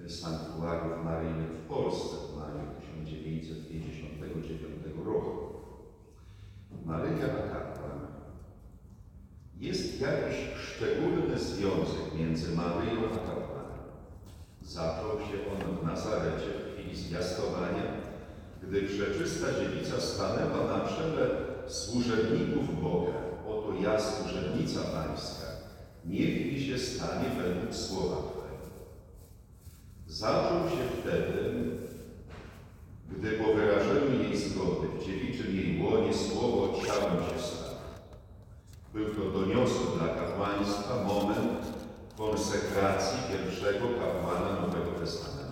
sanktuariów maryjnych w Polsce w maju 1959 roku. Maryja a kapłan. Jest jakiś szczególny związek między Maryją a kapłanem. Zaczął się on w Nazarecie w chwili zwiastowania, gdy Przeczysta Dziewica stanęła na czele służebników Boga. Oto ja, służebnica Pańska, niech mi się stanie według słowa Twego. Zaczął się wtedy, gdy po wyrażeniu jej zgody w dziewiczym jej łonie słowo ciałem się stało. Był to doniosły dla kapłaństwa moment konsekracji pierwszego kapłana Nowego Testamentu.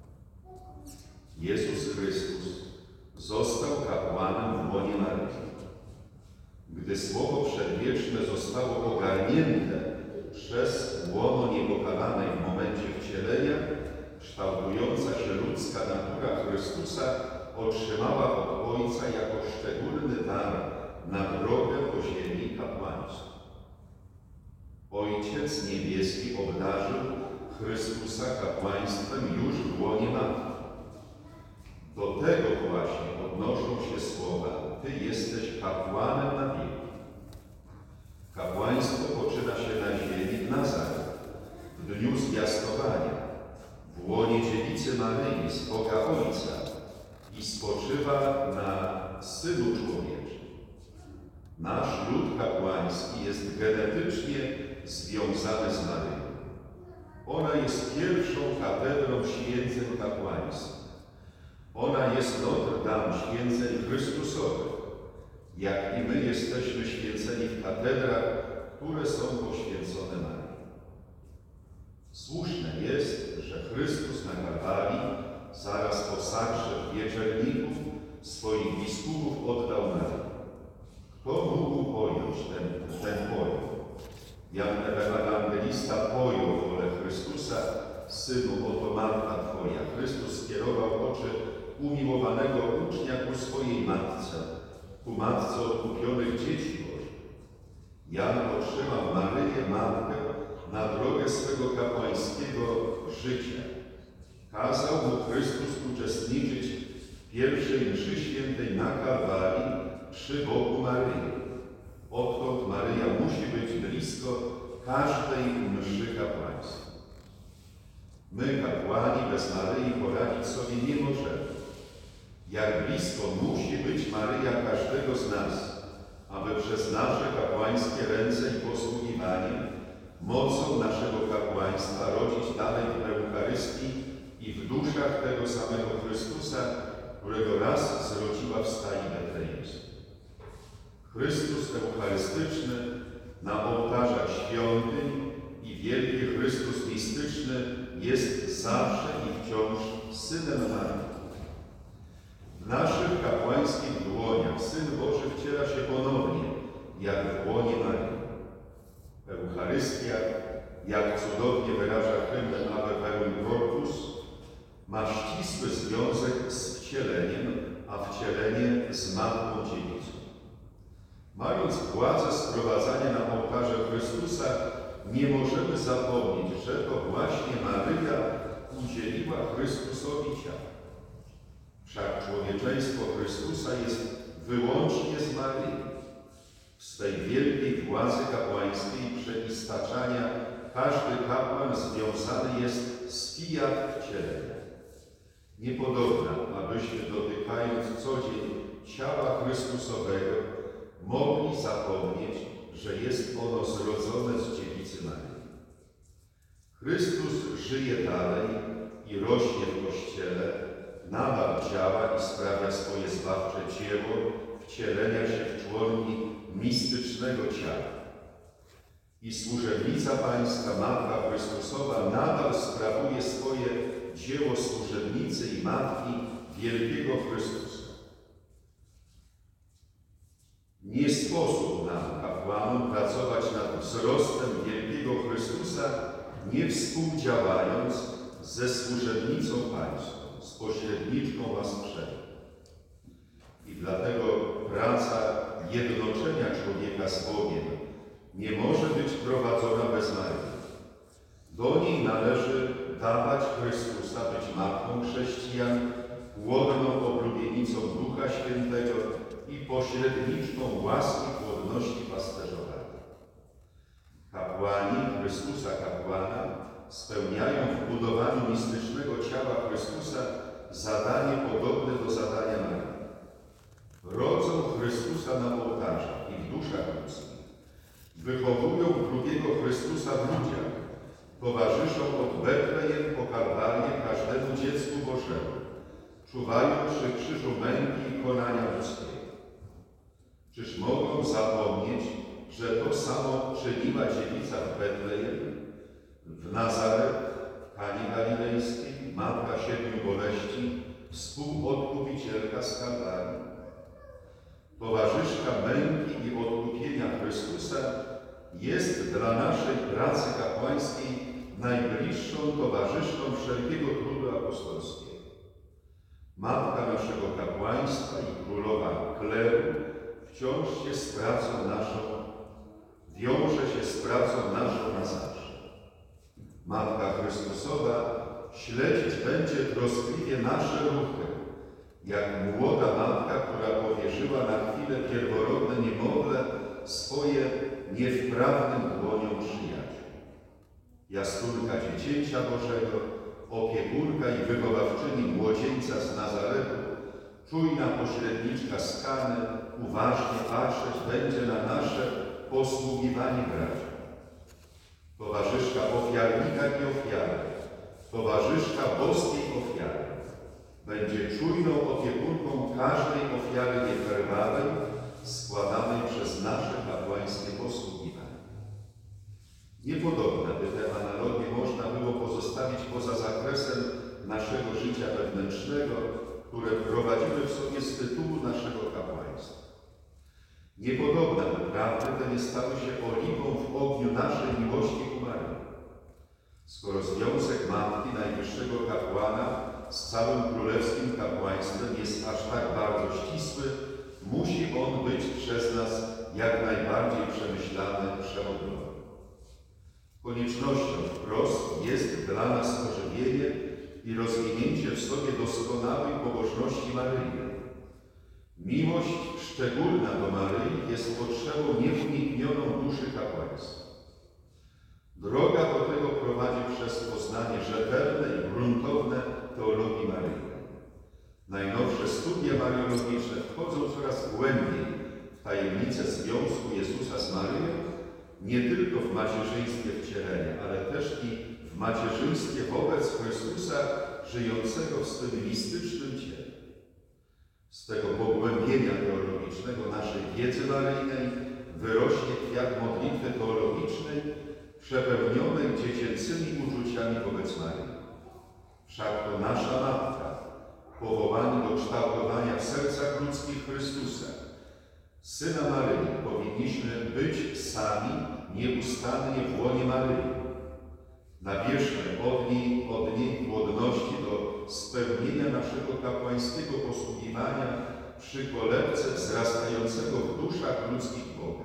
Jezus Chrystus został kapłanem w łonie Maryi. Gdy Słowo Przedwieczne zostało ogarnięte przez łono niepokalanej w momencie wcielenia, kształtująca się ludzka natura Chrystusa otrzymała od Ojca jako szczególny dar na drogę po ziemi kapłaństwa. Ojciec Niebieski obdarzył Chrystusa kapłaństwem już w łonie Matki. Do tego właśnie odnoszą się słowa: Ty jesteś kapłanem na wieki. Kapłaństwo poczyna się na ziemi w Nazarecie, w dniu zwiastowania, w łonie dziewicy Maryi z Boga Ojca i spoczywa na Synu Człowieczym. Nasz lud kapłański jest genetycznie związany z Maryją. Ona jest pierwszą katedrą święceń kapłańskich. Ona jest Notre Dame święceń Chrystusowych, jak i my jesteśmy święceni w katedrach, które są poświęcone Maryi. Słuszne jest, że Chrystus na Kalwarii, zaraz po sakrze wieczerników, swoich biskupów oddał Maryi. Kto mógł pojąć ten pojem? Jan Ewangelista pojął wolę Chrystusa: Synu, oto matka Twoja. Chrystus skierował oczy umiłowanego ucznia ku swojej matce, ku matce odkupionych dzieci Bożych. Jan otrzymał Maryję, matkę, na drogę swego kapłańskiego życia. Kazał mu Chrystus uczestniczyć w pierwszej mszy świętej na Kalwarii przy boku Maryi. Odtąd Maryja musi być blisko każdej mszy kapłańskiej. My, kapłani, bez Maryi poradzić sobie nie możemy. Jak blisko musi być Maryja każdego z nas, aby przez nasze kapłańskie ręce i posługiwanie mocą naszego kapłaństwa rodzić dalej w Eucharystii i w duszach tego samego Chrystusa, którego raz zrodziła w stai betlejemskiej. Chrystus eucharystyczny na ołtarzach świątyń i wielki Chrystus mistyczny jest zawsze i wciąż Synem Marii. W naszych kapłańskich dłoniach Syn Boży wciela się ponownie, jak w łonie Marii. Eucharystia, jak cudownie wyraża hymn Ave Verum Corpus, ma ścisły związek z wcieleniem, a wcielenie z Matką Dziewicą. Mając władzę sprowadzania na ołtarze Chrystusa, nie możemy zapomnieć, że to właśnie Maryja udzieliła Chrystusowi ciała. Wszak człowieczeństwo Chrystusa jest wyłącznie z Maryi. W swej wielkiej władzy kapłańskiej przeistaczania każdy kapłan związany jest z fiat wcielenia. Niepodobna, abyśmy dotykając co dzień ciała Chrystusowego mogli zapomnieć, że jest ono zrodzone z dziewicy Maryi. Chrystus żyje dalej i rośnie w Kościele, nadal działa i sprawia swoje zbawcze dzieło wcielenia się w członki mistycznego ciała. I służebnica Pańska, Matka Chrystusowa, nadal sprawuje swoje dzieło służebnicy i Matki wielkiego Chrystusa. Nie sposób nam, kapłanom, pracować nad wzrostem wielkiego Chrystusa, nie współdziałając ze służebnicą Pańską, z pośredniczką łaskrzenia. I dlatego praca jednoczenia człowieka z Bogiem nie może być prowadzona bez Maryi. Do niej należy dawać Chrystusa, być matką chrześcijan, płodną oblubienicą Ducha Świętego i pośredniczką łaski płodności pasterzowania. Kapłani Chrystusa kapłana spełniają w budowaniu mistycznego ciała Chrystusa zadanie podobne do zadania Maryi. Rodzą Chrystusa na ołtarzach i w duszach ludzkich, wychowują drugiego Chrystusa w ludziach, towarzyszą od Betlejem po Kalwarię każdemu dziecku Bożemu, czuwają przy krzyżu męki i konania ludzkiego. Czyż mogą zapomnieć, że to samo czyniła dziewica w Betlejem, w Nazaret, w Kanie Galilejskiej, matka 7 boleści, współodkupicielka z Kalwarii? Towarzyszka męki i odkupienia Chrystusa jest dla naszej pracy kapłańskiej najbliższą towarzyszką wszelkiego trudu apostolskiego. Matka naszego kapłaństwa i królowa kleru wciąż się z pracą naszą, wiąże się z pracą naszą na zawsze. Matka Chrystusowa śledzić będzie troskliwie nasze ruchy, jak młoda matka, która powierzyła na chwilę pierworodne niemowlę swoje niewprawnym dłoniom przyjaciół. Jaskólka Dziecięcia Bożego, opiekunka i wychowawczyni młodzieńca z Nazaretu, czujna pośredniczka z Kany, uważnie patrzeć będzie na nasze posługiwanie braci. Towarzyszka ofiarnika i ofiary, towarzyszka boskiej ofiary, będzie czujną opiekunką każdej ofiary niekrwawej składanej przez nasze kapłańskie posługiwanie. Niepodobne by te analogie można było pozostawić poza zakresem naszego życia wewnętrznego, które prowadzimy w sobie z tytułu naszego kapłaństwa. Niepodobne by prawdy te nie stały się oliwą w ogniu naszej miłości ku Maryi. Skoro związek Matki Najwyższego Kapłana z całym królewskim kapłaństwem jest aż tak bardzo ścisły, musi on być przez nas jak najbardziej przemyślany, przeodrowany. Koniecznością wprost jest dla nas ożywienie i rozwinięcie w sobie doskonałej pobożności Maryi. Miłość szczególna do Maryi jest potrzebą nieuniknioną duszy kapłaństwa. Droga do tego prowadzi przez poznanie rzetelne i gruntowne teologii Maryi. Najnowsze studia mariologiczne wchodzą coraz głębiej w tajemnicę związku Jezusa z Maryją, nie tylko w macierzyństwie wcielenia, ale też i w macierzyństwie wobec Chrystusa żyjącego w swym mistycznym ciele. Z tego pogłębienia teologicznego naszej wiedzy maryjnej wyrośnie kwiat modlitwy teologicznej przepełnionej dziecięcymi uczuciami wobec Maryi. Wszak to nasza Matka, powołani do kształtowania w sercach ludzkich Chrystusa, Syna Maryi, powinniśmy być sami nieustannie w łonie Maryi. Nabierzmy od niej płodności do spełnienia naszego kapłańskiego posługiwania przy kolebce wzrastającego w duszach ludzkich Boga.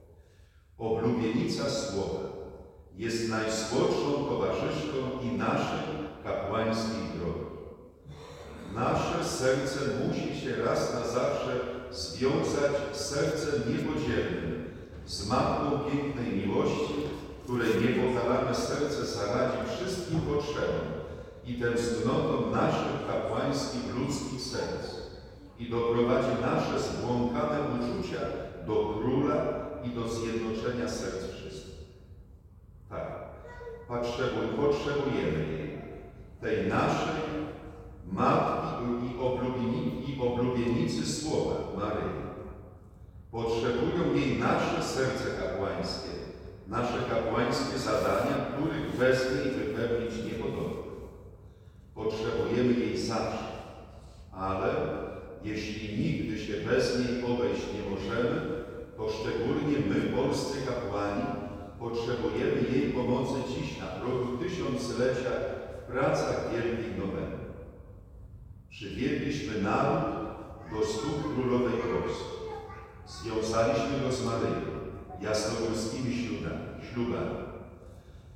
Oblubienica Słowa jest najsłodszą towarzyszką i naszej kapłańskiej drogi. Nasze serce musi się raz na zawsze związać z sercem niepodzielnym, z Matką pięknej miłości, której niepokalane serce zaradzi wszystkim potrzebom i tęsknotom naszych kapłańskich ludzkich serc i doprowadzi nasze zbłąkane uczucia do Króla i do zjednoczenia serc wszystkich. Tak, potrzebujemy jej, tej naszej Matki i oblubienicy Słowa, Maryi. Potrzebują jej nasze serce kapłańskie, nasze kapłańskie zadania, których bez niej wypełnić niepodobne. Potrzebujemy jej zawsze, ale jeśli nigdy się bez niej obejść nie możemy, to szczególnie my, polscy kapłani, potrzebujemy jej pomocy dziś na progu tysiąclecia w pracach wielkich noweny. Przywiedliśmy naród do stóp Królowej Polski. Związaliśmy go z Maryją, jasnogórskimi ślubami.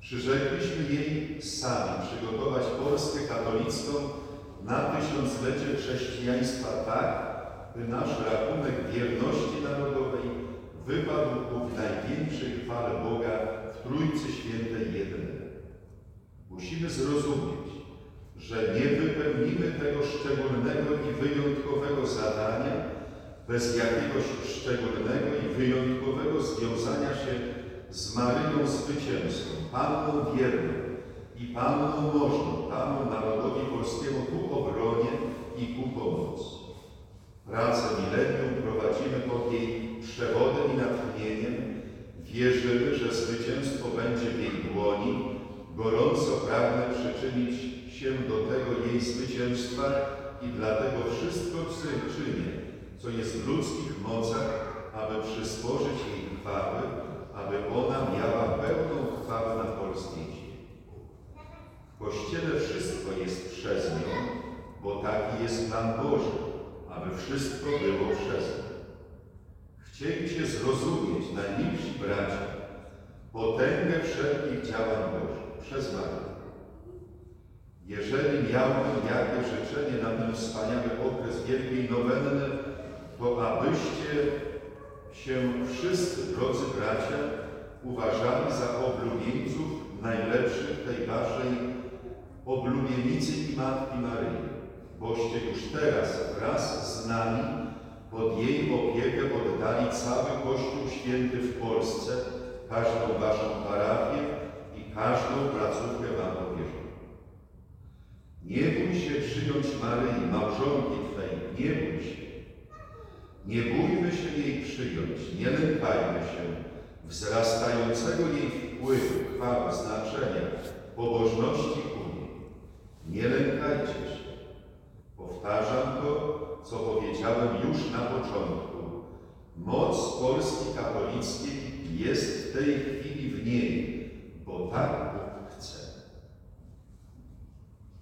Przyrzekliśmy jej sami przygotować Polskę katolicką na tysiąclecie chrześcijaństwa tak, by nasz rachunek wierności narodowej wypadł ku największej chwale Boga w Trójcy Świętej jednej. Musimy zrozumieć, że nie wypełnimy tego szczególnego i wyjątkowego zadania bez jakiegoś szczególnego i wyjątkowego związania się z Maryją Zwycięską, Panną Wierną i Panną Możną, Panu narodowi polskiemu ku obronie i ku pomocy. Pracę milenium prowadzimy pod jej przewodem i natchnieniem. Wierzymy, że zwycięstwo będzie w jej dłoni. Gorąco pragnę przyczynić się do tego jej zwycięstwa i dlatego wszystko czynię, co jest w ludzkich mocach, aby przysporzyć jej chwały, aby ona miała pełną chwałę na polskiej ziemi. W Kościele wszystko jest przez nią, bo taki jest plan Boży, aby wszystko było przez nią. Chcieliście zrozumieć, najmilsi bracia, potęgę wszelkich działań Bożych przez Maryję. Jeżeli miałbym jakie życzenie na ten wspaniały okres Wielkiej Nowenny, to abyście się wszyscy, drodzy bracia, uważali za oblubieńców najlepszych tej waszej oblubienicy i Matki Maryi, boście już teraz wraz z nami pod jej opiekę oddali cały Kościół Święty w Polsce, każdą waszą parafię i każdą placówkę wam powierzoną. Nie bój się przyjąć Maryi, małżonki Twej, nie bój się. Nie bójmy się jej przyjąć, nie lękajmy się wzrastającego jej wpływu, chwały, znaczenia, pobożności ku niej. Nie lękajcie się. Powtarzam to, co powiedziałem już na początku. Moc Polski katolickiej jest w tej chwili w niej, bo tak